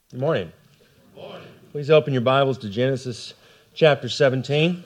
Good morning. Good morning. Please open your Bibles to Genesis chapter 17.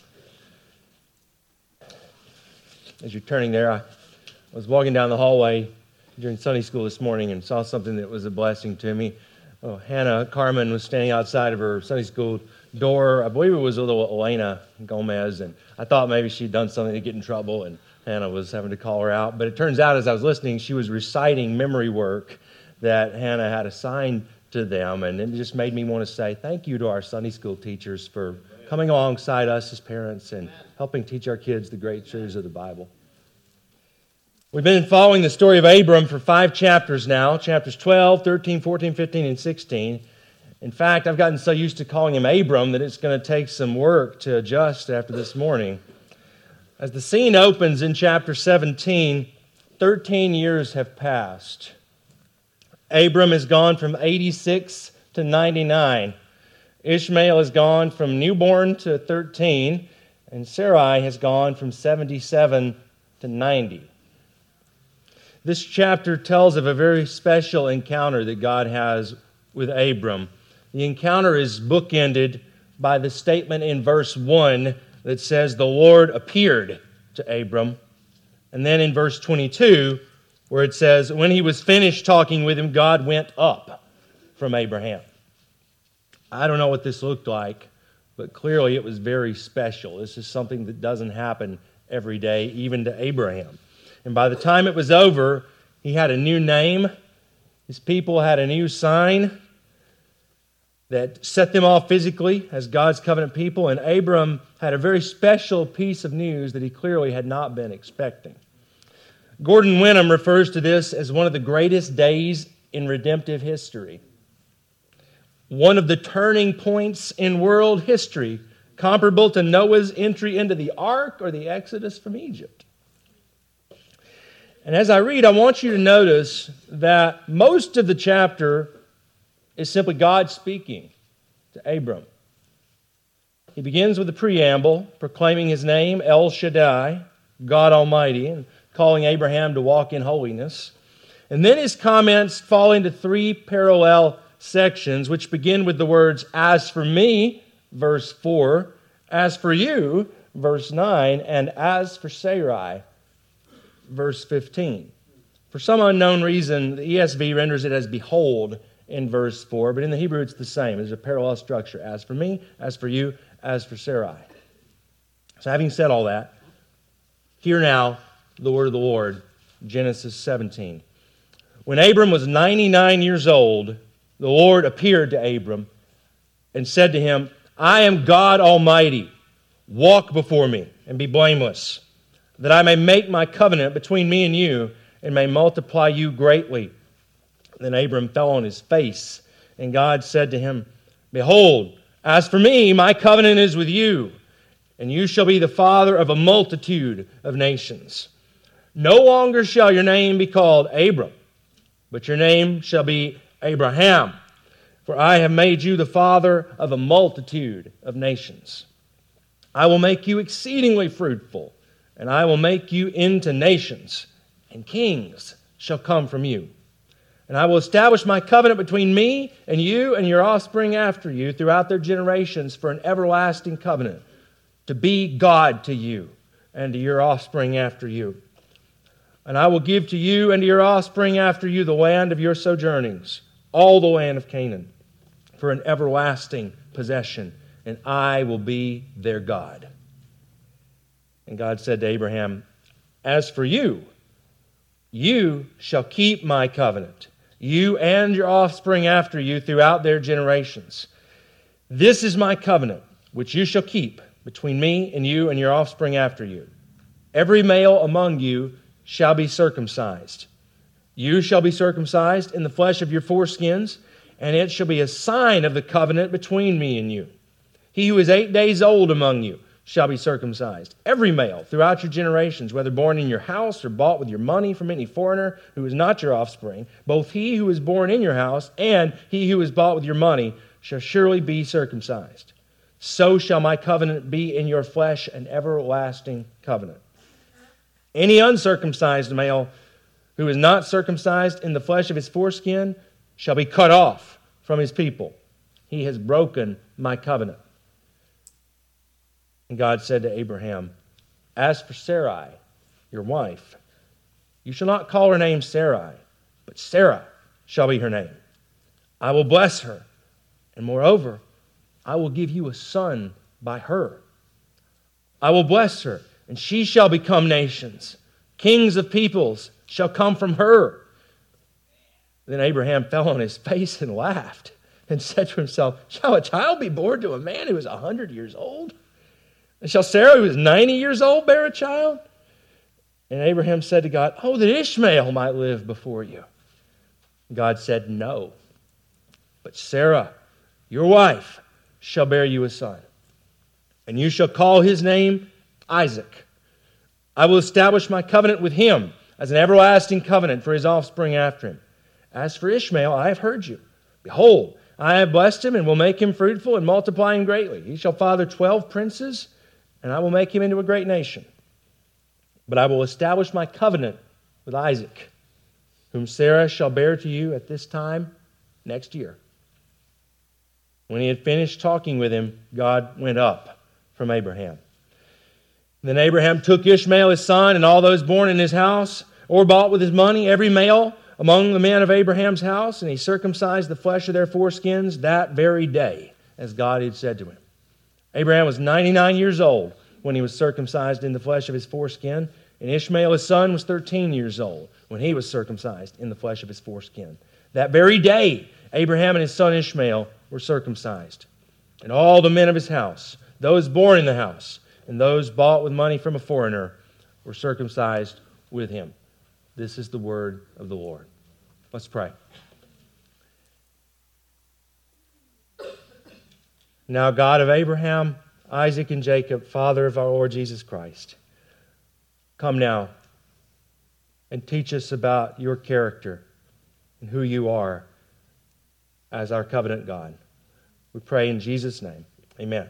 As you're turning there, I was walking down the hallway during Sunday school this morning and saw something that was a blessing to me. Hannah Carmen was standing outside of her Sunday school door. I believe it was a little Elena Gomez, and I thought maybe she'd done something to get in trouble, and Hannah was having to call her out. But it turns out, as I was listening, she was reciting memory work that Hannah had assigned to them, and it just made me want to say thank you to our Sunday school teachers for coming alongside us as parents and helping teach our kids the great truths of the Bible. We've been following the story of Abram for 5 chapters now, chapters 12, 13, 14, 15, and 16. In fact, I've gotten so used to calling him Abram that it's going to take some work to adjust after this morning. As the scene opens in chapter 17, 13 years have passed. Abram has gone from 86 to 99. Ishmael has gone from newborn to 13, and Sarai has gone from 77 to 90. This chapter tells of a very special encounter that God has with Abram. The encounter is bookended by the statement in verse 1 that says, "The Lord appeared to Abram." And then in verse 22, where it says, when he was finished talking with him, God went up from Abraham. I don't know what this looked like, but clearly it was very special. This is something that doesn't happen every day, even to Abraham. And by the time it was over, he had a new name. His people had a new sign that set them off physically as God's covenant people. And Abram had a very special piece of news that he clearly had not been expecting. Gordon Wenham refers to this as one of the greatest days in redemptive history. One of the turning points in world history, comparable to Noah's entry into the ark or the Exodus from Egypt. And as I read, I want you to notice that most of the chapter is simply God speaking to Abram. He begins with a preamble, proclaiming his name, El Shaddai, God Almighty, and calling Abraham to walk in holiness. And then his comments fall into 3 parallel sections, which begin with the words, "As for me," verse 4, "As for you," verse 9, and "As for Sarai," verse 15. For some unknown reason, the ESV renders it as "behold" in verse 4, but in the Hebrew it's the same. There's a parallel structure. As for me, as for you, as for Sarai. So having said all that, hear now the word of the Lord, Genesis 17. When Abram was 99 years old, the Lord appeared to Abram and said to him, "I am God Almighty. Walk before me and be blameless, that I may make my covenant between me and you and may multiply you greatly." Then Abram fell on his face, and God said to him, "Behold, as for me, my covenant is with you, and you shall be the father of a multitude of nations. No longer shall your name be called Abram, but your name shall be Abraham, for I have made you the father of a multitude of nations. I will make you exceedingly fruitful, and I will make you into nations, and kings shall come from you. And I will establish my covenant between me and you and your offspring after you throughout their generations for an everlasting covenant, to be God to you and to your offspring after you. And I will give to you and to your offspring after you the land of your sojournings, all the land of Canaan, for an everlasting possession, and I will be their God." And God said to Abraham, "As for you, you shall keep my covenant, you and your offspring after you throughout their generations. This is my covenant, which you shall keep between me and you and your offspring after you. Every male among you shall be circumcised. You shall be circumcised in the flesh of your foreskins, and it shall be a sign of the covenant between me and you. He who is 8 days old among you shall be circumcised. Every male throughout your generations, whether born in your house or bought with your money from any foreigner who is not your offspring, both he who is born in your house and he who is bought with your money shall surely be circumcised. So shall my covenant be in your flesh, an everlasting covenant. Any uncircumcised male who is not circumcised in the flesh of his foreskin shall be cut off from his people. He has broken my covenant. And God said to Abraham, as for Sarai, your wife, you shall not call her name Sarai, but Sarah shall be her name. I will bless her, and moreover, I will give you a son by her. I will bless her, and she shall become nations. Kings of peoples shall come from her. Then Abraham fell on his face and laughed and said to himself, shall a child be born to a man who is 100 years old? And shall Sarah, who is 90 years old, bear a child? And Abraham said to God, oh, that Ishmael might live before you. God said, no, but Sarah, your wife, shall bear you a son, and you shall call his name Isaac. I will establish my covenant with him as an everlasting covenant for his offspring after him. As for Ishmael, I have heard you. Behold, I have blessed him and will make him fruitful and multiply him greatly. He shall father 12 princes, and I will make him into a great nation. But I will establish my covenant with Isaac, whom Sarah shall bear to you at this time next year. When he had finished talking with him, God went up from Abraham. Then Abraham took Ishmael his son and all those born in his house or bought with his money, every male among the men of Abraham's house, and he circumcised the flesh of their foreskins that very day, as God had said to him. Abraham was 99 years old when he was circumcised in the flesh of his foreskin, and Ishmael his son was 13 years old when he was circumcised in the flesh of his foreskin. That very day, Abraham and his son Ishmael were circumcised. And all the men of his house, those born in the house, and those bought with money from a foreigner, were circumcised with him. This is the word of the Lord. Let's pray. Now, God of Abraham, Isaac, and Jacob, Father of our Lord Jesus Christ, come now and teach us about your character and who you are as our covenant God. We pray in Jesus' name. Amen.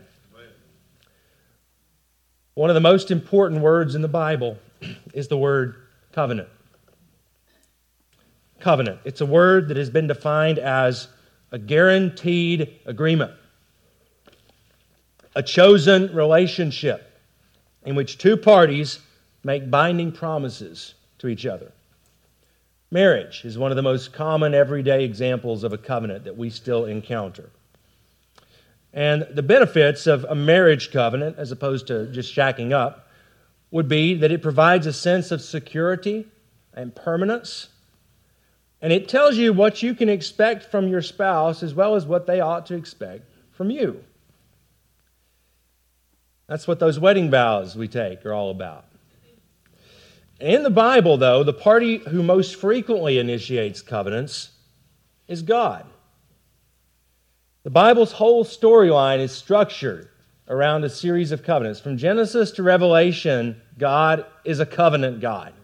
One of the most important words in the Bible is the word covenant. Covenant. It's a word that has been defined as a guaranteed agreement, a chosen relationship in which two parties make binding promises to each other. Marriage is one of the most common everyday examples of a covenant that we still encounter. And the benefits of a marriage covenant, as opposed to just shacking up, would be that it provides a sense of security and permanence. And it tells you what you can expect from your spouse as well as what they ought to expect from you. That's what those wedding vows we take are all about. In the Bible, though, the party who most frequently initiates covenants is God. The Bible's whole storyline is structured around a series of covenants. From Genesis to Revelation, God is a covenant God.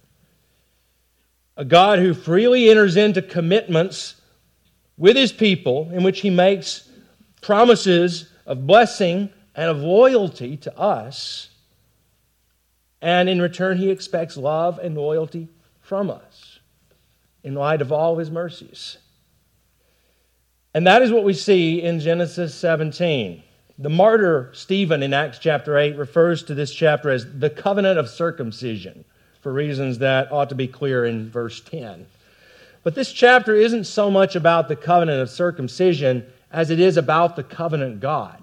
A God who freely enters into commitments with his people in which he makes promises of blessing and of loyalty to us. And in return, he expects love and loyalty from us in light of all of his mercies. And that is what we see in Genesis 17. The martyr Stephen in Acts chapter 8 refers to this chapter as the covenant of circumcision, for reasons that ought to be clear in verse 10. But this chapter isn't so much about the covenant of circumcision as it is about the covenant God.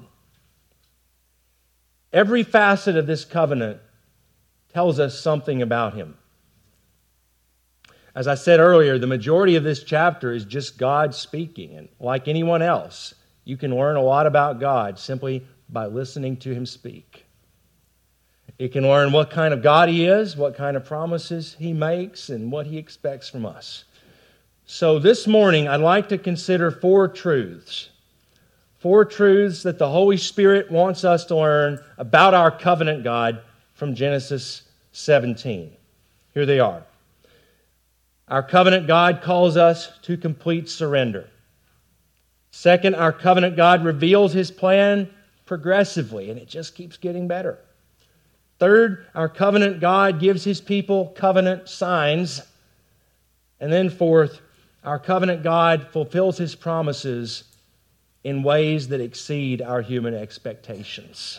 Every facet of this covenant tells us something about him. As I said earlier, the majority of this chapter is just God speaking. And like anyone else, you can learn a lot about God simply by listening to him speak. You can learn what kind of God he is, what kind of promises he makes, and what he expects from us. So this morning, I'd like to consider four truths. Four truths that the Holy Spirit wants us to learn about our covenant God from Genesis 17. Here they are. Our covenant God calls us to complete surrender. Second, our covenant God reveals his plan progressively, and it just keeps getting better. Third, our covenant God gives his people covenant signs. And then fourth, Our covenant God fulfills his promises in ways that exceed our human expectations.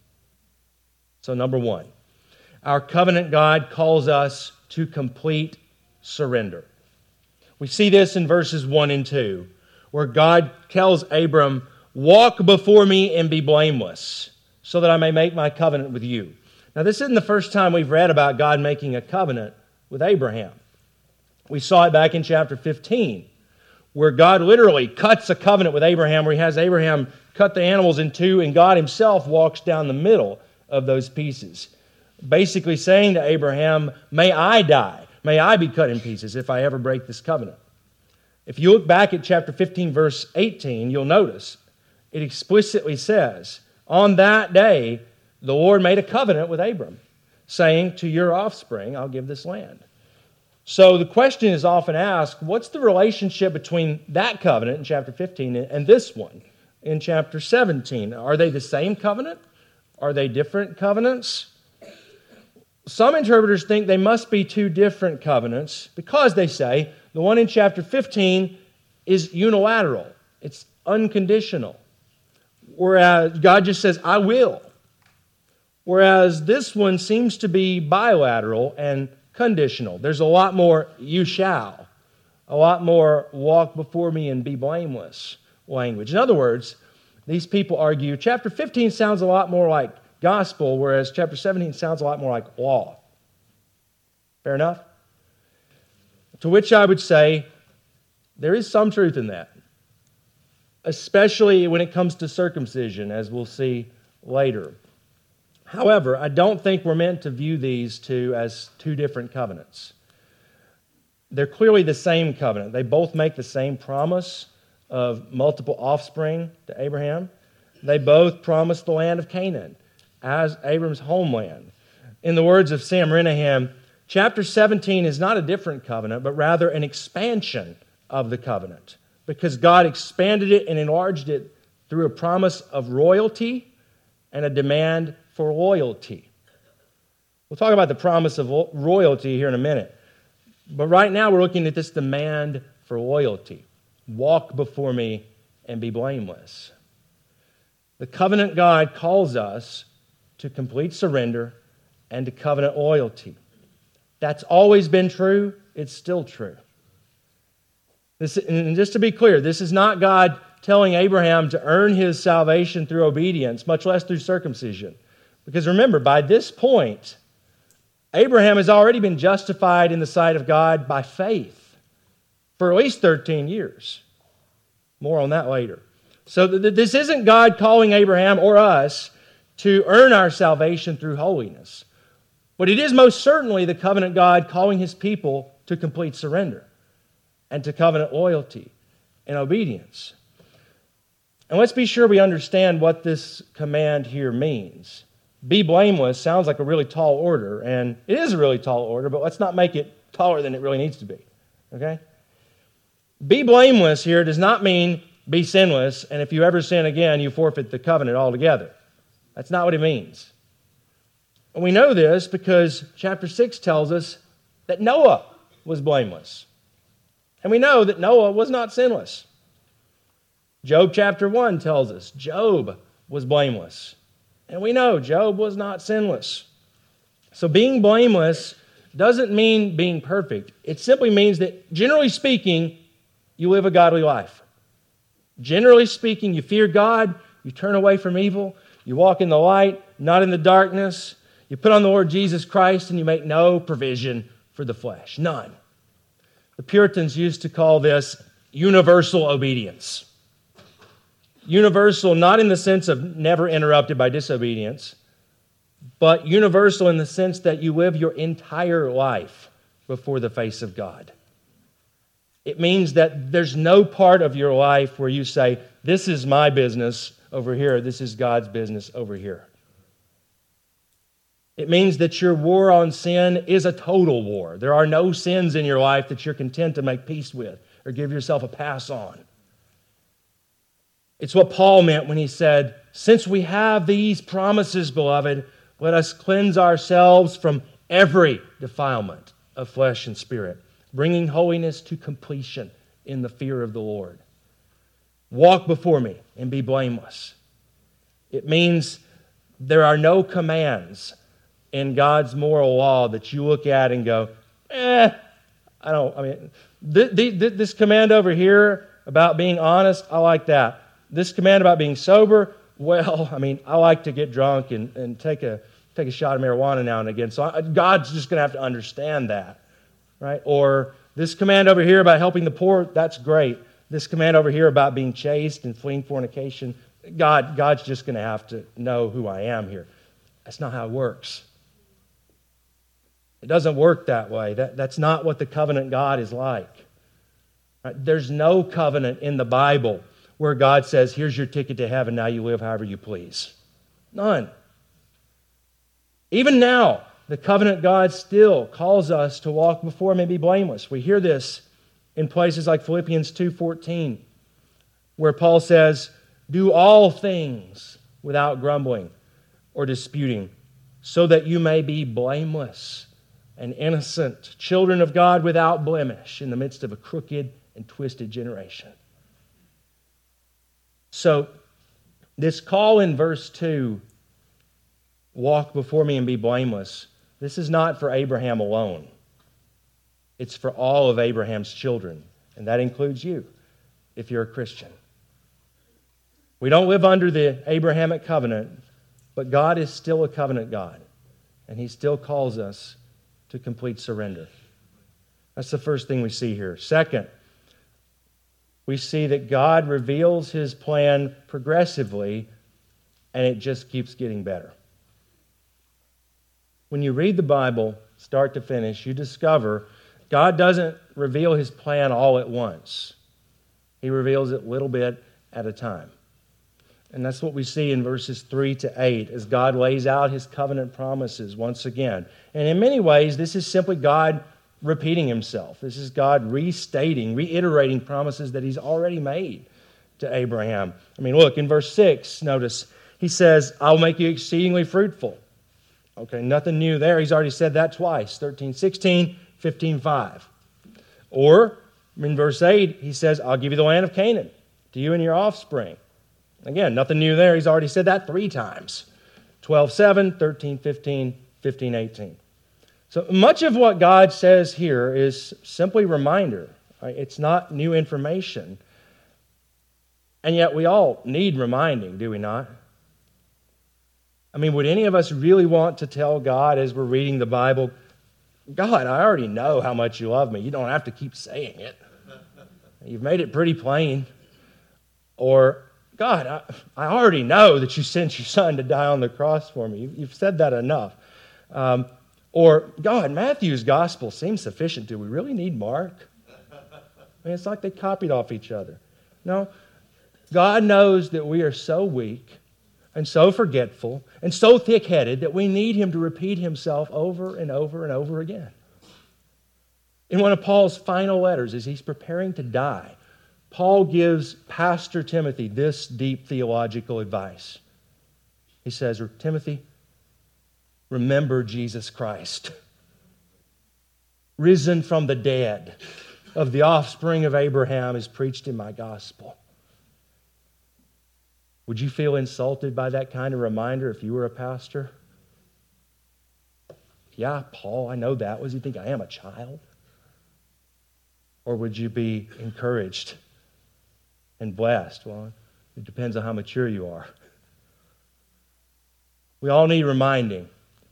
So, number one, our covenant God calls us to complete surrender. We see this in verses 1 and 2, where God tells Abram, "Walk before me and be blameless, so that I may make my covenant with you." Now, this isn't the first time we've read about God making a covenant with Abraham. We saw it back in chapter 15, where God literally cuts a covenant with Abraham, where he has Abraham cut the animals in two, and God himself walks down the middle of those pieces, basically saying to Abraham, "May I die, may I be cut in pieces if I ever break this covenant." If you look back at chapter 15, verse 18, you'll notice it explicitly says, "On that day, the Lord made a covenant with Abram, saying, 'To your offspring I'll give this land.'" So the question is often asked, what's the relationship between that covenant in chapter 15 and this one in chapter 17? Are they the same covenant? Are they different covenants? Some interpreters think they must be two different covenants because they say the one in chapter 15 is unilateral. It's unconditional. Whereas God just says, "I will." Whereas this one seems to be bilateral and conditional. There's a lot more "you shall," a lot more "walk before me and be blameless" language. In other words, these people argue chapter 15 sounds a lot more like gospel, whereas chapter 17 sounds a lot more like law. Fair enough? To which I would say there is some truth in that, especially when it comes to circumcision, as we'll see later. However, I don't think we're meant to view these two as two different covenants. They're clearly the same covenant. They both make the same promise of multiple offspring to Abraham. They both promise the land of Canaan as Abram's homeland. In the words of Sam Renahan, chapter 17 is not a different covenant, but rather an expansion of the covenant, because God expanded it and enlarged it through a promise of royalty and a demand for loyalty. We'll talk about the promise of royalty here in a minute. But right now we're looking at this demand for loyalty. Walk before me and be blameless. The covenant God calls us to complete surrender and to covenant loyalty. That's always been true. It's still true. And just to be clear, this is not God telling Abraham to earn his salvation through obedience, much less through circumcision. Because remember, by this point, Abraham has already been justified in the sight of God by faith for at least 13 years. More on that later. So this isn't God calling Abraham or us to earn our salvation through holiness. But it is most certainly the covenant God calling his people to complete surrender and to covenant loyalty and obedience. And let's be sure we understand what this command here means. Be blameless sounds like a really tall order, and it is a really tall order, but let's not make it taller than it really needs to be. Okay? Be blameless here does not mean be sinless, and if you ever sin again, you forfeit the covenant altogether. That's not what it means. And we know this because chapter 6 tells us that Noah was blameless. And we know that Noah was not sinless. Job chapter 1 tells us Job was blameless. And we know Job was not sinless. So being blameless doesn't mean being perfect. It simply means that, generally speaking, you live a godly life. Generally speaking, you fear God, you turn away from evil, you walk in the light, not in the darkness. You put on the Lord Jesus Christ and you make no provision for the flesh. None. The Puritans used to call this universal obedience. Universal not in the sense of never interrupted by disobedience, but universal in the sense that you live your entire life before the face of God. It means that there's no part of your life where you say, this is my business over here, this is God's business over here. It means that your war on sin is a total war. There are no sins in your life that you're content to make peace with or give yourself a pass on. It's what Paul meant when he said, since we have these promises, beloved, let us cleanse ourselves from every defilement of flesh and spirit, bringing holiness to completion in the fear of the Lord. Walk before me and be blameless. It means there are no commands in God's moral law that you look at and go, this command over here about being honest, I like that. This command about being sober, I like to get drunk and take a shot of marijuana now and again. So God's just going to have to understand that, right? Or this command over here about helping the poor, that's great. This command over here about being chaste and fleeing fornication, God's just going to have to know who I am here. That's not how it works. It doesn't work that way. That's not what the covenant God is like. Right? There's no covenant in the Bible where God says, here's your ticket to heaven, now you live however you please. None. Even now, the covenant God still calls us to walk before Him and be blameless. We hear this in places like Philippians 2:14, where Paul says, do all things without grumbling or disputing, so that you may be blameless and innocent, children of God without blemish in the midst of a crooked and twisted generation. So, this call in verse 2, walk before me and be blameless, this is not for Abraham alone. It's for all of Abraham's children, and that includes you, if you're a Christian. We don't live under the Abrahamic covenant, but God is still a covenant God, and He still calls us to complete surrender. That's the first thing we see here. Second, we see that God reveals His plan progressively, and it just keeps getting better. When you read the Bible, start to finish, you discover God doesn't reveal His plan all at once. He reveals it little bit at a time. And that's what we see in verses 3 to 8 as God lays out His covenant promises once again. And in many ways, this is simply God repeating Himself. This is God reiterating promises that He's already made to Abraham. Look, in verse 6, notice, He says, I'll make you exceedingly fruitful. Okay, nothing new there. He's already said that twice, 13:16, 15:5. Or, in verse 8, He says, I'll give you the land of Canaan to you and your offspring. Again, nothing new there. He's already said that 3 times. 12:7, 13:15, 15:18. So much of what God says here is simply reminder. Right? It's not new information. And yet we all need reminding, do we not? Would any of us really want to tell God as we're reading the Bible, God, I already know how much you love me. You don't have to keep saying it. You've made it pretty plain. Or, God, I already know that you sent your Son to die on the cross for me. You've said that enough. Or, God, Matthew's gospel seems sufficient. Do we really need Mark? It's like they copied off each other. No, God knows that we are so weak and so forgetful and so thick-headed that we need Him to repeat Himself over and over and over again. In one of Paul's final letters, as he's preparing to die, Paul gives Pastor Timothy this deep theological advice. He says, Timothy, remember Jesus Christ, risen from the dead, of the offspring of Abraham, is preached in my gospel. Would you feel insulted by that kind of reminder if you were a pastor? Yeah, Paul, I know that. What does he think? I am a child? Or would you be encouraged and blessed? Well, it depends on how mature you are. We all need reminding.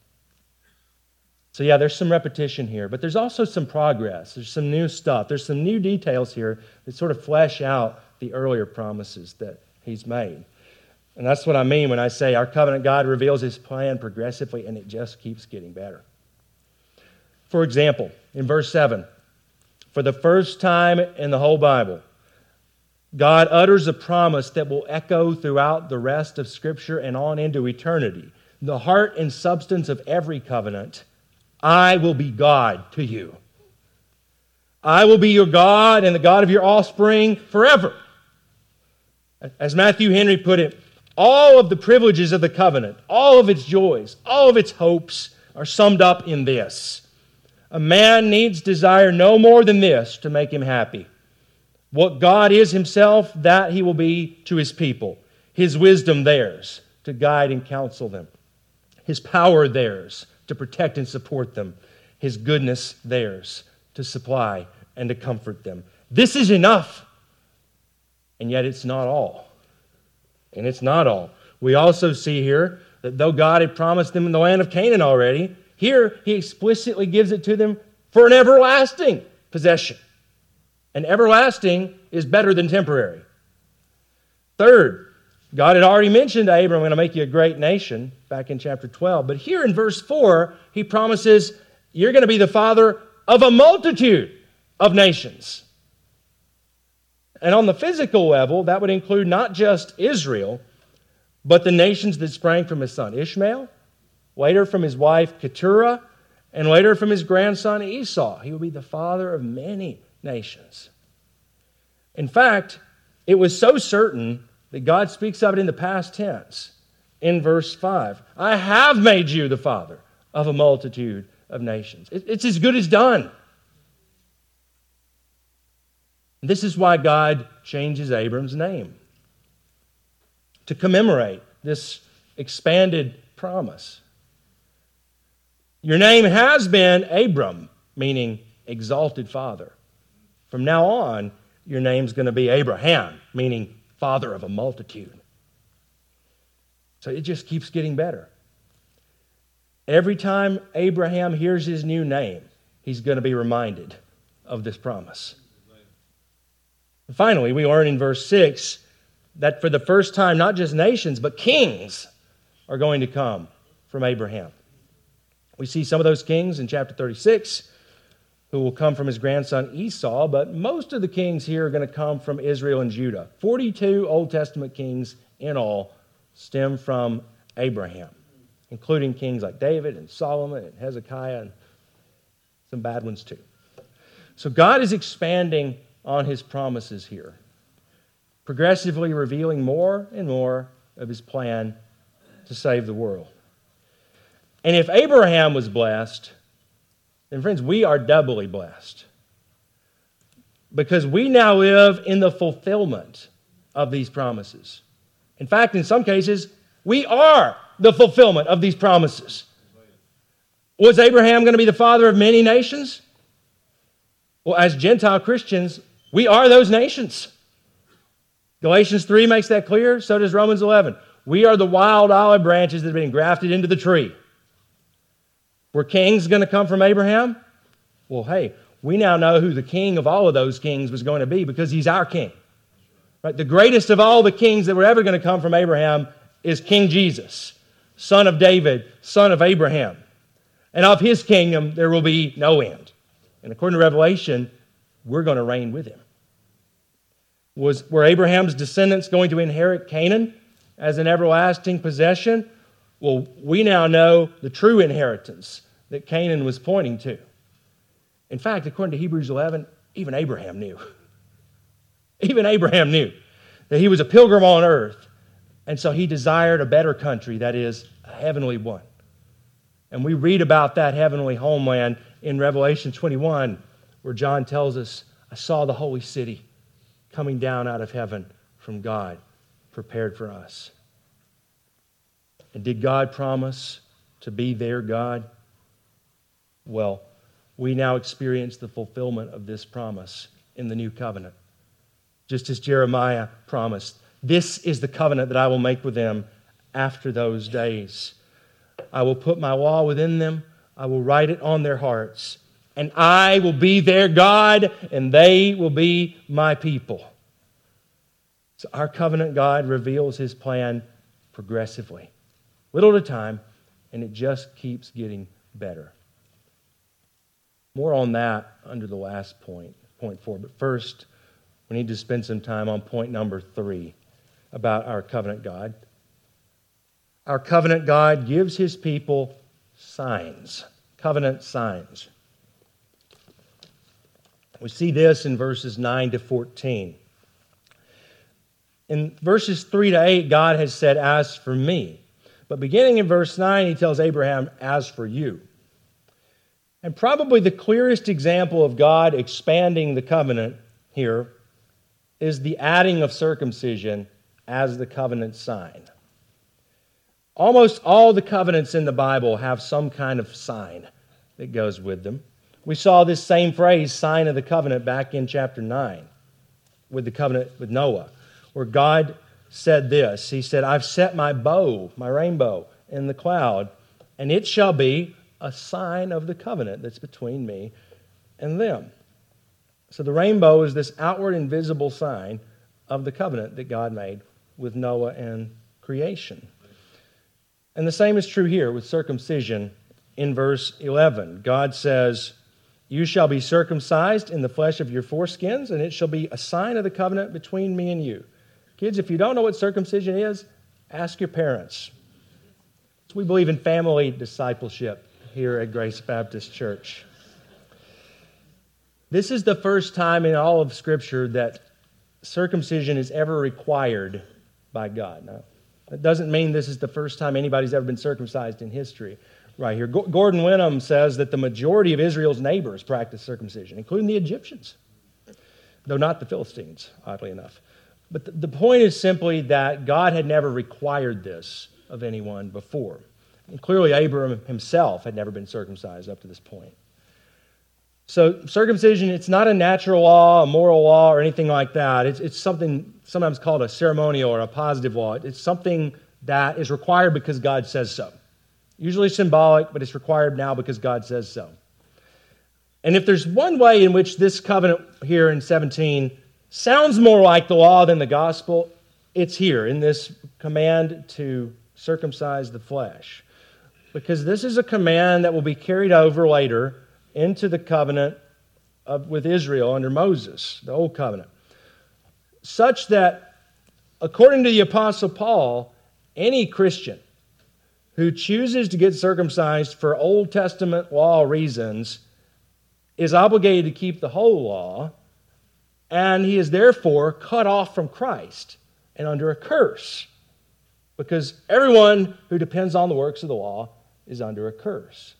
So yeah, there's some repetition here, but there's also some progress. There's some new stuff. There's some new details here that sort of flesh out the earlier promises that He's made. And that's what I mean when I say our covenant God reveals His plan progressively, and it just keeps getting better. For example, in verse 7, for the first time in the whole Bible, God utters a promise that will echo throughout the rest of Scripture and on into eternity. The heart and substance of every covenant, I will be God to you. I will be your God and the God of your offspring forever. As Matthew Henry put it, all of the privileges of the covenant, all of its joys, all of its hopes are summed up in this. A man needs desire no more than this to make him happy. What God is himself, that he will be to his people. His wisdom theirs to guide and counsel them. His power theirs to protect and support them. His goodness theirs to supply and to comfort them. This is enough. And yet it's not all. And it's not all. We also see here that though God had promised them in the land of Canaan already, here he explicitly gives it to them for an everlasting possession. And everlasting is better than temporary. Third, God had already mentioned to Abram, I'm going to make you a great nation, back in chapter 12. But here in verse 4, he promises, you're going to be the father of a multitude of nations. And on the physical level, that would include not just Israel, but the nations that sprang from his son Ishmael, later from his wife Keturah, and later from his grandson Esau. He will be the father of many nations. In fact, it was so certain that God speaks of it in the past tense in verse 5. I have made you the father of a multitude of nations. It's as good as done. This is why God changes Abram's name, to commemorate this expanded promise. Your name has been Abram, meaning exalted father. From now on, your name's going to be Abraham, meaning father of a multitude. So it just keeps getting better. Every time Abraham hears his new name, he's going to be reminded of this promise. And finally, we learn in verse 6 that for the first time, not just nations, but kings are going to come from Abraham. We see some of those kings in chapter 36 who will come from his grandson Esau, but most of the kings here are going to come from Israel and Judah. 42 Old Testament kings in all stem from Abraham, including kings like David and Solomon and Hezekiah and some bad ones too. So God is expanding on his promises here, progressively revealing more and more of his plan to save the world. And if Abraham was blessed, then friends, we are doubly blessed, because we now live in the fulfillment of these promises. In fact, in some cases, we are the fulfillment of these promises. Was Abraham going to be the father of many nations? Well, as Gentile Christians, we are those nations. Galatians 3 makes that clear. So does Romans 11. We are the wild olive branches that have been grafted into the tree. Were kings going to come from Abraham? Well, hey, we now know who the king of all of those kings was going to be, because he's our king. Right? The greatest of all the kings that were ever going to come from Abraham is King Jesus, son of David, son of Abraham. And of his kingdom there will be no end. And according to Revelation, we're going to reign with him. Were Abraham's descendants going to inherit Canaan as an everlasting possession? Well, we now know the true inheritance that Canaan was pointing to. In fact, according to Hebrews 11, even Abraham knew. Even Abraham knew that he was a pilgrim on earth, and so he desired a better country, that is, a heavenly one. And we read about that heavenly homeland in Revelation 21, where John tells us, I saw the holy city coming down out of heaven from God, prepared for us. And did God promise to be their God? Well, we now experience the fulfillment of this promise in the new covenant. Just as Jeremiah promised, this is the covenant that I will make with them after those days. I will put my law within them. I will write it on their hearts. And I will be their God, and they will be my people. So our covenant God reveals his plan progressively, little at a time, and it just keeps getting better. More on that under the last point 4. But first, we need to spend some time on point number 3 about our covenant God. Our covenant God gives his people signs, covenant signs. We see this in verses 9 to 14. In verses 3 to 8, God has said, as for me. But beginning in verse 9, he tells Abraham, as for you. And probably the clearest example of God expanding the covenant here is the adding of circumcision as the covenant sign. Almost all the covenants in the Bible have some kind of sign that goes with them. We saw this same phrase, sign of the covenant, back in chapter 9 with the covenant with Noah, where God said this. He said, I've set my bow, my rainbow, in the cloud, and it shall be a sign of the covenant that's between me and them. So the rainbow is this outward and visible sign of the covenant that God made with Noah and creation. And the same is true here with circumcision in verse 11. God says, you shall be circumcised in the flesh of your foreskins, and it shall be a sign of the covenant between me and you. Kids, if you don't know what circumcision is, ask your parents. We believe in family discipleship here at Grace Baptist Church. This is the first time in all of Scripture that circumcision is ever required by God. Now, that doesn't mean this is the first time anybody's ever been circumcised in history. Right here, Gordon Wenham says that the majority of Israel's neighbors practiced circumcision, including the Egyptians, though not the Philistines, oddly enough. But the point is simply that God had never required this of anyone before. And clearly, Abram himself had never been circumcised up to this point. So circumcision, it's not a natural law, a moral law, or anything like that. It's something sometimes called a ceremonial or a positive law. It's something that is required because God says so. Usually symbolic, but it's required now because God says so. And if there's one way in which this covenant here in 17 sounds more like the law than the gospel, it's here in this command to circumcise the flesh. Because this is a command that will be carried over later into the covenant with Israel under Moses, the old covenant. Such that, according to the Apostle Paul, any Christian who chooses to get circumcised for Old Testament law reasons is obligated to keep the whole law, and he is therefore cut off from Christ and under a curse, because everyone who depends on the works of the law is under a curse.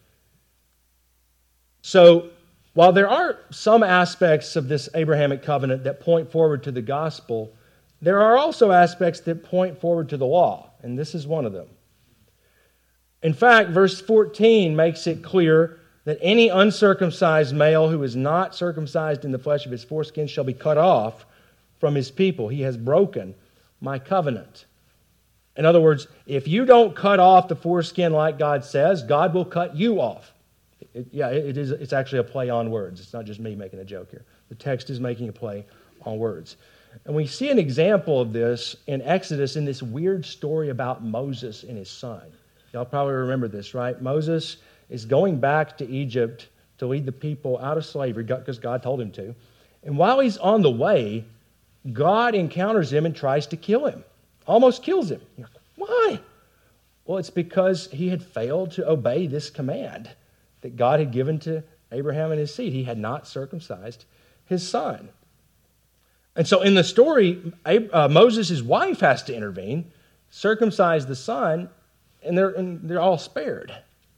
So, while there are some aspects of this Abrahamic covenant that point forward to the gospel, there are also aspects that point forward to the law, and this is one of them. In fact, verse 14 makes it clear that any uncircumcised male who is not circumcised in the flesh of his foreskin shall be cut off from his people. He has broken my covenant. In other words, if you don't cut off the foreskin like God says, God will cut you off. It's actually a play on words. It's not just me making a joke here. The text is making a play on words. And we see an example of this in Exodus in this weird story about Moses and his son. Y'all probably remember this, right? Moses is going back to Egypt to lead the people out of slavery because God told him to. And while he's on the way, God encounters him and tries to kill him. Almost kills him. You're like, why? Well, it's because he had failed to obey this command that God had given to Abraham and his seed. He had not circumcised his son. And so in the story, Moses' wife has to intervene, circumcise the son, and they're all spared.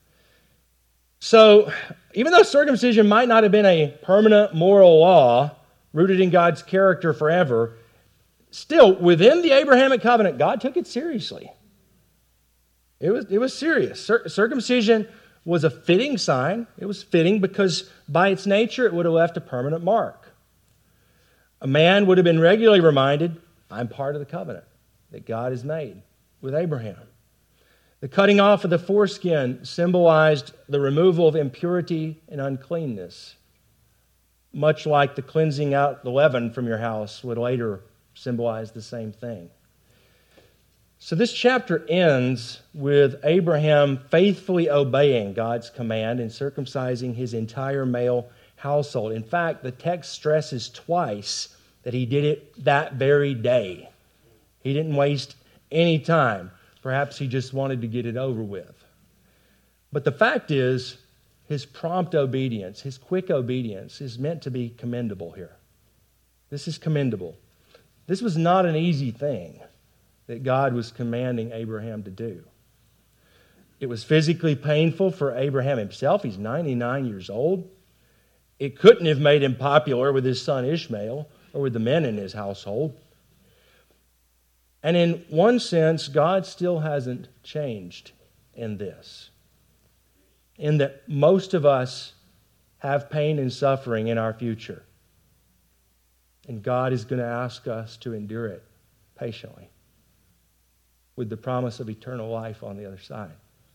So even though circumcision might not have been a permanent moral law rooted in God's character forever, still within the Abrahamic covenant, God took it seriously. It was serious. Circumcision was a fitting sign. It was fitting because by its nature it would have left a permanent mark. A man would have been regularly reminded, I'm part of the covenant that God has made with Abraham. The cutting off of the foreskin symbolized the removal of impurity and uncleanness, much like the cleansing out the leaven from your house would later symbolize the same thing. So this chapter ends with Abraham faithfully obeying God's command and circumcising his entire male household. In fact, the text stresses twice that he did it that very day. He didn't waste any time. Perhaps he just wanted to get it over with. But the fact is, his prompt obedience, his quick obedience is meant to be commendable here. This is commendable. This was not an easy thing that God was commanding Abraham to do. It was physically painful for Abraham himself. He's 99 years old. It couldn't have made him popular with his son Ishmael or with the men in his household. And in one sense, God still hasn't changed in this, in that most of us have pain and suffering in our future. And God is going to ask us to endure it patiently with the promise of eternal life on the other side.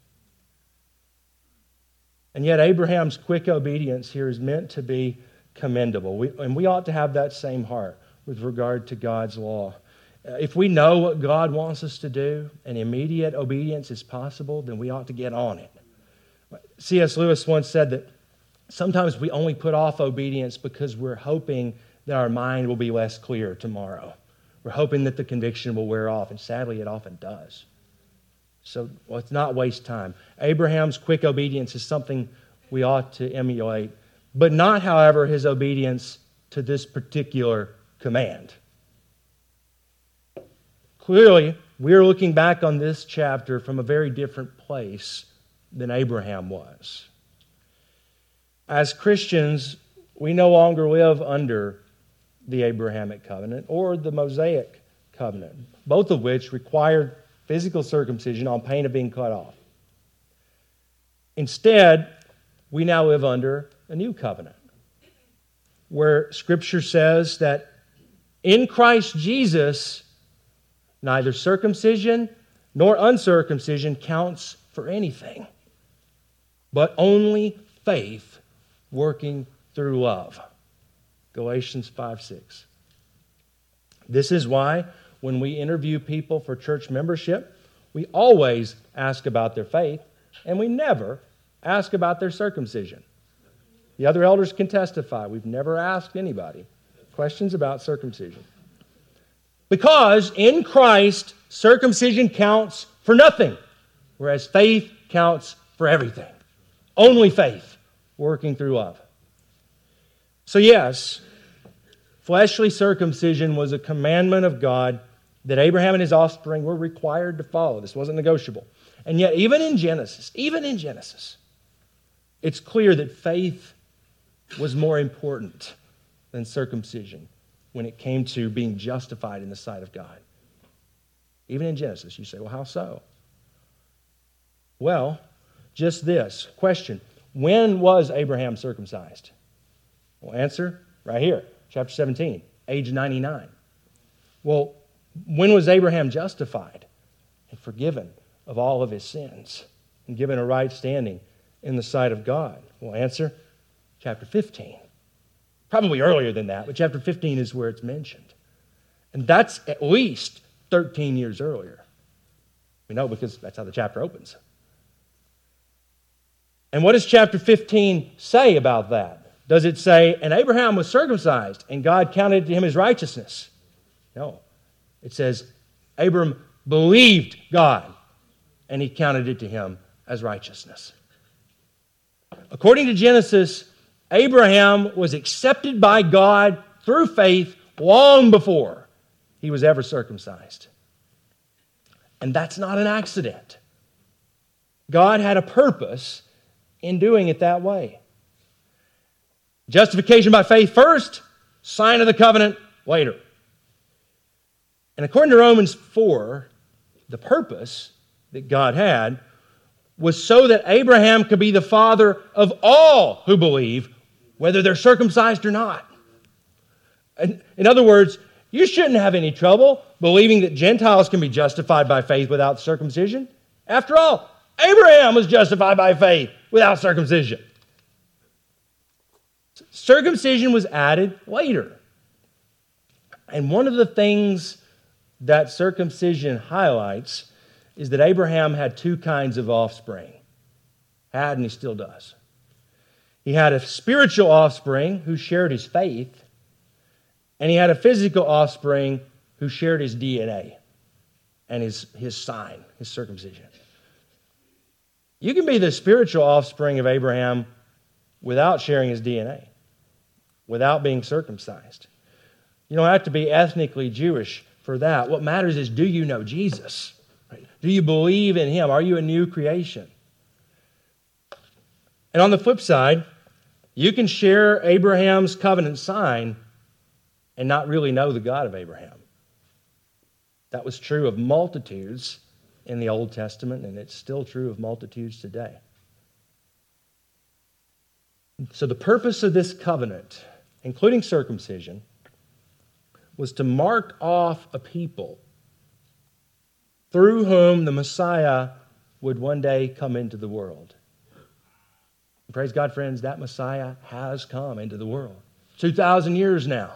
And yet Abraham's quick obedience here is meant to be commendable. And we ought to have that same heart with regard to God's law. If we know what God wants us to do and immediate obedience is possible, then we ought to get on it. C.S. Lewis once said that sometimes we only put off obedience because we're hoping that our mind will be less clear tomorrow. We're hoping that the conviction will wear off, and sadly it often does. So let's not waste time. Abraham's quick obedience is something we ought to emulate, but not, however, his obedience to this particular command. Clearly, we're looking back on this chapter from a very different place than Abraham was. As Christians, we no longer live under the Abrahamic covenant or the Mosaic covenant, both of which required physical circumcision on pain of being cut off. Instead, we now live under a new covenant, where Scripture says that in Christ Jesus, neither circumcision nor uncircumcision counts for anything, but only faith working through love. Galatians 5:6. This is why when we interview people for church membership, we always ask about their faith, and we never ask about their circumcision. The other elders can testify. We've never asked anybody questions about circumcision. Because in Christ, circumcision counts for nothing, whereas faith counts for everything. Only faith working through love. So yes, fleshly circumcision was a commandment of God that Abraham and his offspring were required to follow. This wasn't negotiable. And yet, even in Genesis, it's clear that faith was more important than circumcision when it came to being justified in the sight of God. Even in Genesis, you say, well, how so? Well, just this. Question, when was Abraham circumcised? Well, answer, right here, chapter 17, age 99. Well, when was Abraham justified and forgiven of all of his sins and given a right standing in the sight of God? Well, answer, chapter 15. Probably earlier than that, but chapter 15 is where it's mentioned. And that's at least 13 years earlier. We know because that's how the chapter opens. And what does chapter 15 say about that? Does it say, and Abraham was circumcised, and God counted it to him as righteousness? No. It says, Abram believed God, and he counted it to him as righteousness. According to Genesis, Abraham was accepted by God through faith long before he was ever circumcised. And that's not an accident. God had a purpose in doing it that way. Justification by faith first, sign of the covenant later. And according to Romans 4, the purpose that God had was so that Abraham could be the father of all who believe, whether they're circumcised or not. In other words, you shouldn't have any trouble believing that Gentiles can be justified by faith without circumcision. After all, Abraham was justified by faith without circumcision. Circumcision was added later. And one of the things that circumcision highlights is that Abraham had two kinds of offspring. Had, and he still does. He had a spiritual offspring who shared his faith, and he had a physical offspring who shared his DNA and his sign, his circumcision. You can be the spiritual offspring of Abraham without sharing his DNA, without being circumcised. You don't have to be ethnically Jewish for that. What matters is, do you know Jesus? Right? Do you believe in him? Are you a new creation? And on the flip side, you can share Abraham's covenant sign and not really know the God of Abraham. That was true of multitudes in the Old Testament, and it's still true of multitudes today. So the purpose of this covenant, including circumcision, was to mark off a people through whom the Messiah would one day come into the world. And praise God, friends, that Messiah has come into the world. 2,000 years now.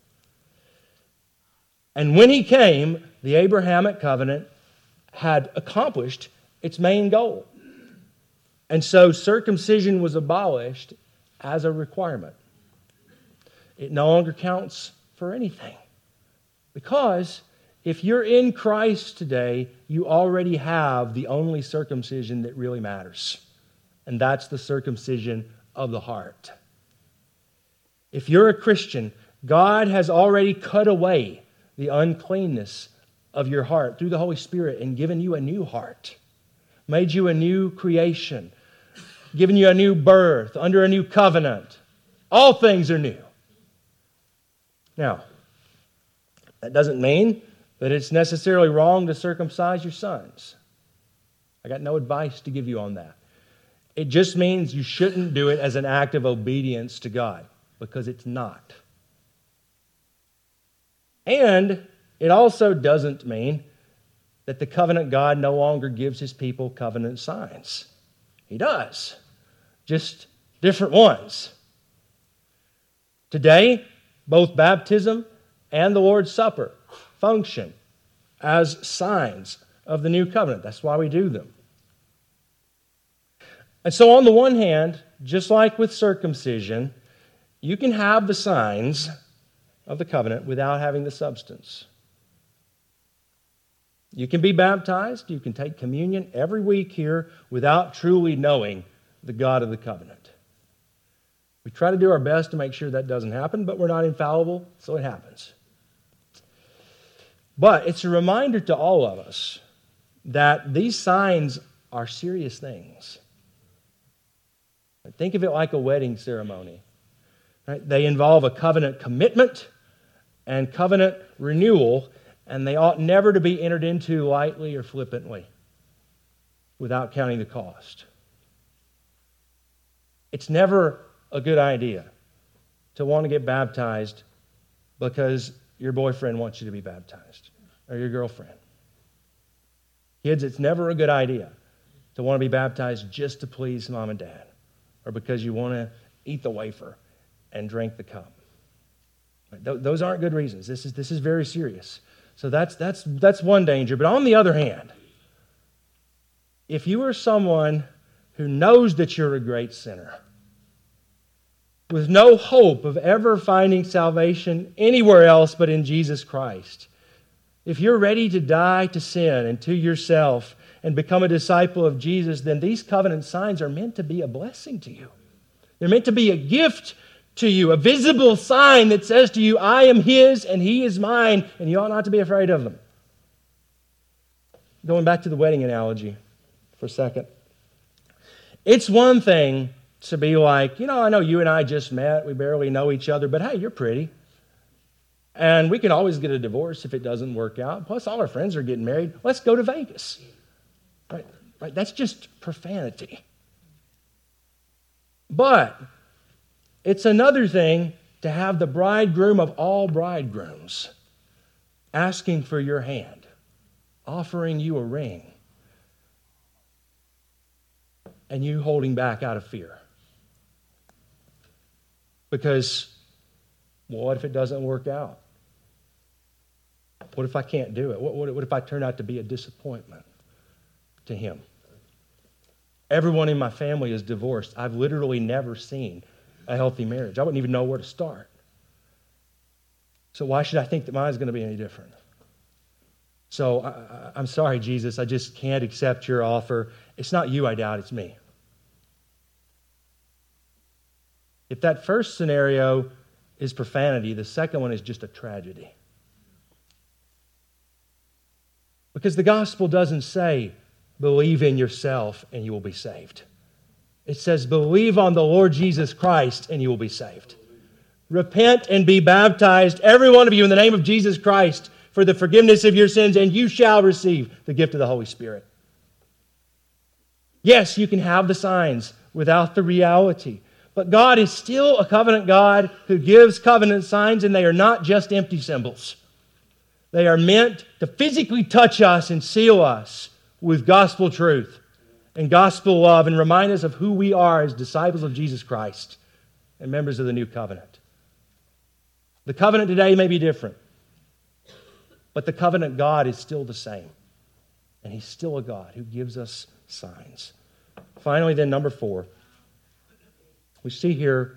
And when he came, the Abrahamic covenant had accomplished its main goal. And so circumcision was abolished as a requirement. It no longer counts for anything. Because if you're in Christ today, you already have the only circumcision that really matters. And that's the circumcision of the heart. If you're a Christian, God has already cut away the uncleanness of your heart through the Holy Spirit and given you a new heart, made you a new creation, given you a new birth under a new covenant. All things are new. Now, that doesn't mean that it's necessarily wrong to circumcise your sons. I got no advice to give you on that. It just means you shouldn't do it as an act of obedience to God, because it's not. And it also doesn't mean that the covenant God no longer gives his people covenant signs. He does, just different ones. Today, both baptism and the Lord's Supper function as signs of the new covenant. That's why we do them. And so on the one hand, just like with circumcision, you can have the signs of the covenant without having the substance. You can be baptized, you can take communion every week here without truly knowing the God of the covenant. We try to do our best to make sure that doesn't happen, but we're not infallible, so it happens. But it's a reminder to all of us that these signs are serious things. Think of it like a wedding ceremony. Right? They involve a covenant commitment and covenant renewal, and they ought never to be entered into lightly or flippantly without counting the cost. It's never a good idea to want to get baptized because your boyfriend wants you to be baptized or your girlfriend. Kids, it's never a good idea to want to be baptized just to please mom and dad or because you want to eat the wafer and drink the cup. Those aren't good reasons. This is very serious. So that's one danger. But on the other hand, if you are someone who knows that you're a great sinner, with no hope of ever finding salvation anywhere else but in Jesus Christ, if you're ready to die to sin and to yourself and become a disciple of Jesus, then these covenant signs are meant to be a blessing to you. They're meant to be a gift to you, a visible sign that says to you, I am His and He is mine, and you ought not to be afraid of them. Going back to the wedding analogy for a second. It's one thing to be like, I know you and I just met, we barely know each other, but hey, you're pretty. And we can always get a divorce if it doesn't work out. Plus, all our friends are getting married. Let's go to Vegas. Right? That's just profanity. But it's another thing to have the bridegroom of all bridegrooms asking for your hand, offering you a ring, and you holding back out of fear. Because, what if it doesn't work out? What if I can't do it? What if I turn out to be a disappointment to him? Everyone in my family is divorced. I've literally never seen a healthy marriage. I wouldn't even know where to start. So why should I think that mine's going to be any different? So I'm sorry, Jesus, I just can't accept your offer. It's not you, I doubt, it's me. If that first scenario is profanity, the second one is just a tragedy. Because the gospel doesn't say, believe in yourself and you will be saved. It says, believe on the Lord Jesus Christ and you will be saved. Repent and be baptized, every one of you, in the name of Jesus Christ, for the forgiveness of your sins, and you shall receive the gift of the Holy Spirit. Yes, you can have the signs without the reality. But God is still a covenant God who gives covenant signs, and they are not just empty symbols. They are meant to physically touch us and seal us with gospel truth and gospel love and remind us of who we are as disciples of Jesus Christ and members of the new covenant. The covenant today may be different, but the covenant God is still the same. And He's still a God who gives us signs. Finally, then, number 4. We see here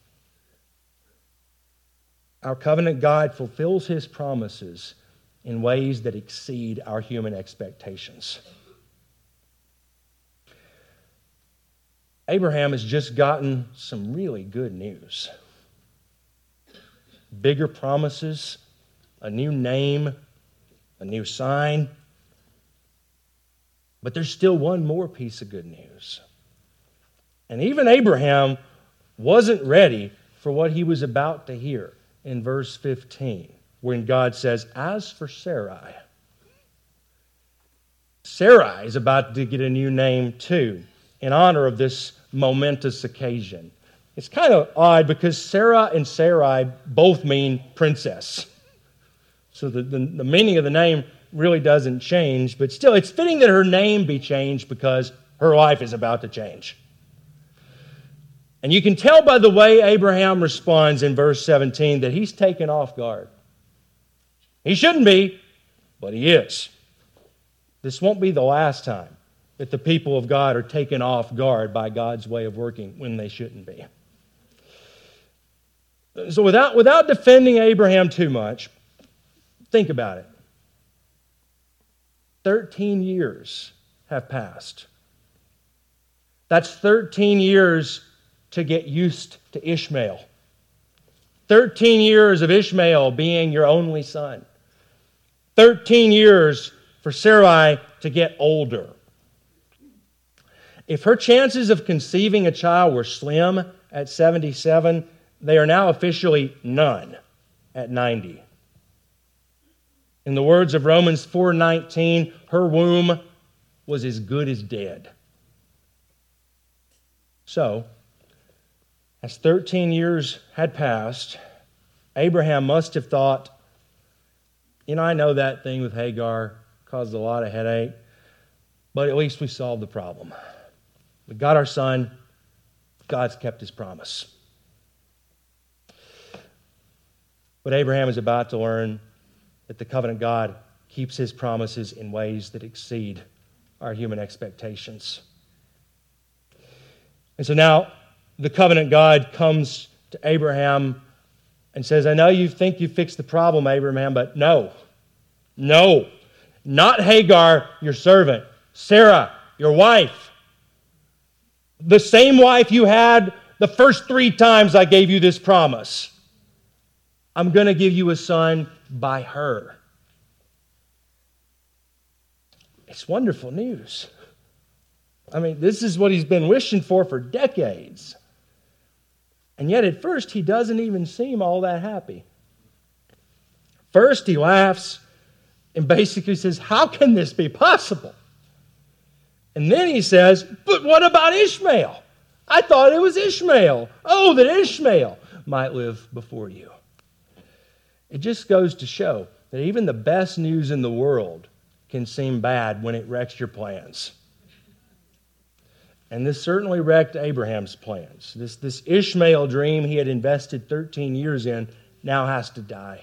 our covenant God fulfills His promises in ways that exceed our human expectations. Abraham has just gotten some really good news. Bigger promises, a new name, a new sign. But there's still one more piece of good news. And even Abraham wasn't ready for what he was about to hear in verse 15, when God says, as for Sarai, Sarai is about to get a new name too, in honor of this momentous occasion. It's kind of odd because Sarah and Sarai both mean princess. So the meaning of the name really doesn't change, but still it's fitting that her name be changed because her life is about to change. And you can tell by the way Abraham responds in verse 17 that he's taken off guard. He shouldn't be, but he is. This won't be the last time that the people of God are taken off guard by God's way of working when they shouldn't be. So without defending Abraham too much, think about it. 13 years have passed. That's 13 years to get used to Ishmael. 13 years of Ishmael being your only son. 13 years for Sarai to get older. If her chances of conceiving a child were slim at 77, they are now officially none at 90. In the words of Romans 4:19, her womb was as good as dead. So, as 13 years had passed, Abraham must have thought, I know that thing with Hagar caused a lot of headache, but at least we solved the problem. We got our son. God's kept His promise. But Abraham is about to learn that the covenant God keeps His promises in ways that exceed our human expectations. And so now the covenant God comes to Abraham and says, I know you think you fixed the problem, Abraham, but no, not Hagar, your servant, Sarah, your wife. The same wife you had the first 3 times I gave you this promise. I'm going to give you a son by her. It's wonderful news. This is what he's been wishing for decades. And yet at first he doesn't even seem all that happy. First he laughs and basically says, how can this be possible? And then he says, but what about Ishmael? I thought it was Ishmael. Oh, that Ishmael might live before you. It just goes to show that even the best news in the world can seem bad when it wrecks your plans. And this certainly wrecked Abraham's plans. This Ishmael dream he had invested 13 years in now has to die.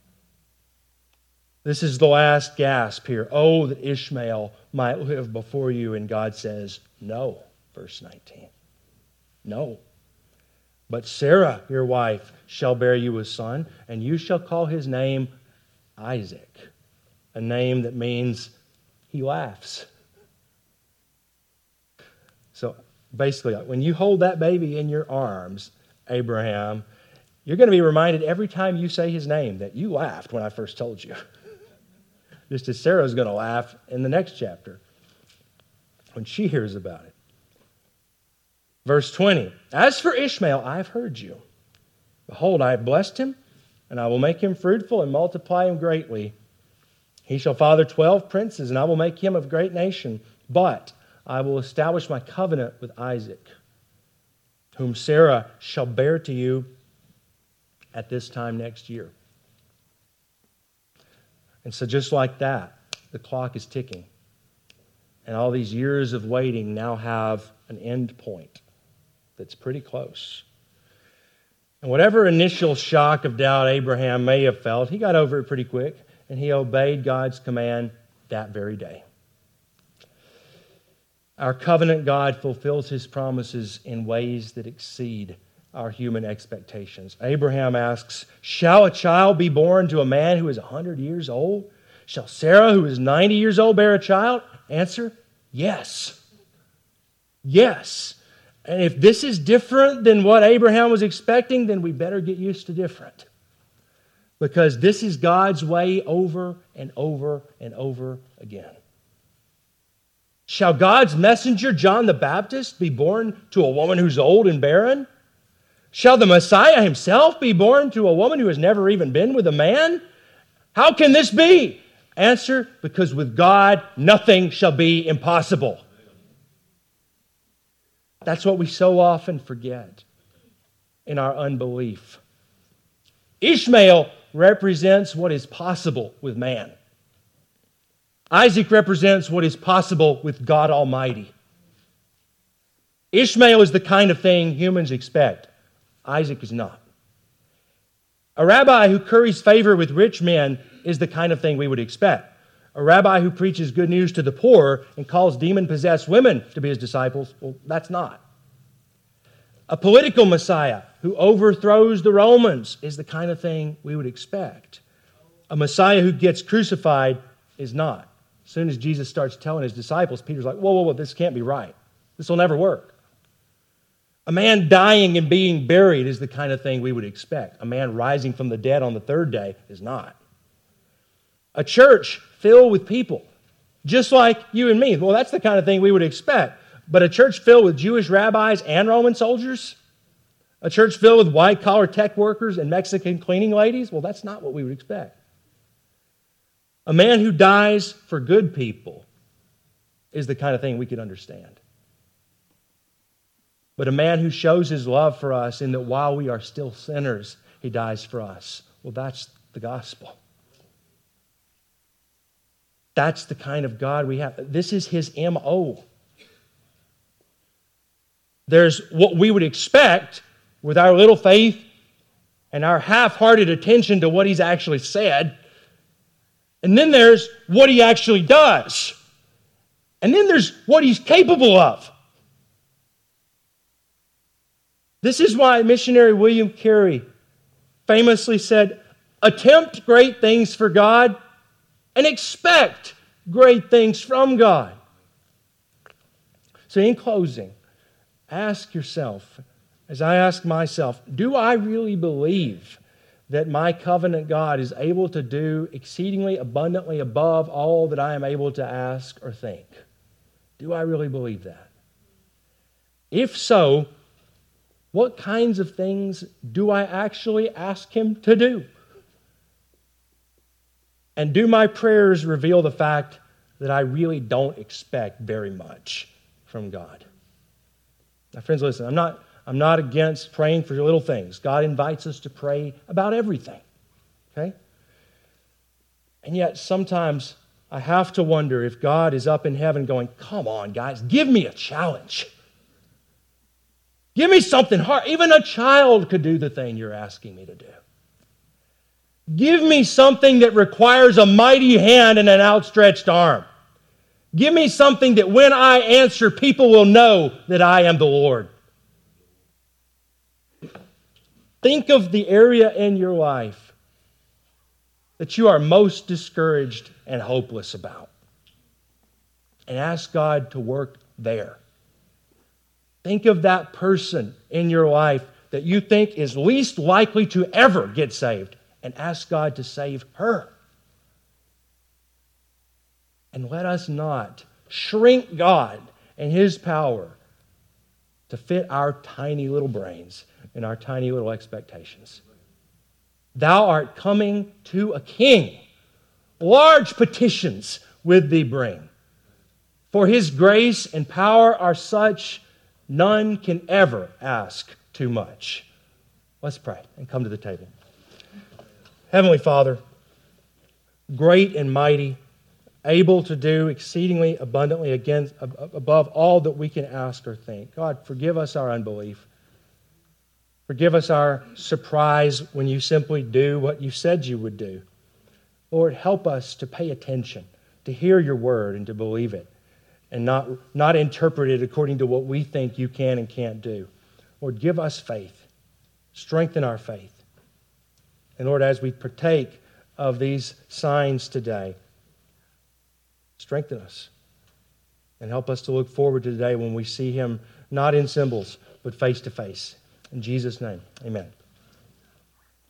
This is the last gasp here. Oh, that Ishmael might live before you. And God says, no, verse 19. No. But Sarah, your wife, shall bear you a son, and you shall call his name Isaac, a name that means he laughs. So basically, when you hold that baby in your arms, Abraham, you're going to be reminded every time you say his name that you laughed when I first told you. Just as Sarah's going to laugh in the next chapter when she hears about it. Verse 20, as for Ishmael, I've heard you. Behold, I have blessed him, and I will make him fruitful and multiply him greatly. He shall father 12 princes, and I will make him a great nation. But I will establish my covenant with Isaac, whom Sarah shall bear to you at this time next year. And so just like that, the clock is ticking. And all these years of waiting now have an end point that's pretty close. And whatever initial shock of doubt Abraham may have felt, he got over it pretty quick, and he obeyed God's command that very day. Our covenant God fulfills his promises in ways that exceed our human expectations. Abraham asks, shall a child be born to a man who is 100 years old? Shall Sarah, who is 90 years old, bear a child? Answer, yes. Yes. And if this is different than what Abraham was expecting, then we better get used to different. Because this is God's way over and over and over again. Shall God's messenger, John the Baptist, be born to a woman who's old and barren? Shall the Messiah himself be born to a woman who has never even been with a man? How can this be? Answer, because with God nothing shall be impossible. That's what we so often forget in our unbelief. Ishmael represents what is possible with man. Isaac represents what is possible with God Almighty. Ishmael is the kind of thing humans expect. Isaac is not. A rabbi who curries favor with rich men is the kind of thing we would expect. A rabbi who preaches good news to the poor and calls demon-possessed women to be his disciples, well, that's not. A political Messiah who overthrows the Romans is the kind of thing we would expect. A Messiah who gets crucified is not. As soon as Jesus starts telling his disciples, Peter's like, whoa, this can't be right. This will never work. A man dying and being buried is the kind of thing we would expect. A man rising from the dead on the third day is not. A church filled with people, just like you and me, well, that's the kind of thing we would expect. But a church filled with Jewish rabbis and Roman soldiers? A church filled with white-collar tech workers and Mexican cleaning ladies? Well, that's not what we would expect. A man who dies for good people is the kind of thing we could understand. But a man who shows his love for us in that while we are still sinners, he dies for us. Well, that's the gospel. That's the kind of God we have. This is his M.O. There's what we would expect with our little faith and our half-hearted attention to what he's actually said. And then there's what he actually does. And then there's what he's capable of. This is why missionary William Carey famously said, attempt great things for God and expect great things from God. So in closing, ask yourself, as I ask myself, do I really believe that my covenant God is able to do exceedingly abundantly above all that I am able to ask or think? Do I really believe that? If so, what kinds of things do I actually ask him to do? And do my prayers reveal the fact that I really don't expect very much from God? Now, friends, listen, I'm not against praying for little things. God invites us to pray about everything. Okay? And yet, sometimes I have to wonder if God is up in heaven going, come on, guys, give me a challenge. Give me something hard. Even a child could do the thing you're asking me to do. Give me something that requires a mighty hand and an outstretched arm. Give me something that when I answer, people will know that I am the Lord. Think of the area in your life that you are most discouraged and hopeless about, and ask God to work there. Think of that person in your life that you think is least likely to ever get saved, and ask God to save her. And let us not shrink God and his power to fit our tiny little brains. in our tiny little expectations. Thou art coming to a king. Large petitions with thee bring. For his grace and power are such, none can ever ask too much. Let's pray and come to the table. Heavenly Father, great and mighty, able to do exceedingly abundantly above all that we can ask or think. God, forgive us our unbelief. Forgive us our surprise when you simply do what you said you would do. Lord, help us to pay attention, to hear your word and to believe it, and not interpret it according to what we think you can and can't do. Lord, give us faith. Strengthen our faith. And Lord, as we partake of these signs today, strengthen us and help us to look forward to the day when we see him not in symbols, but face to face. In Jesus' name, amen.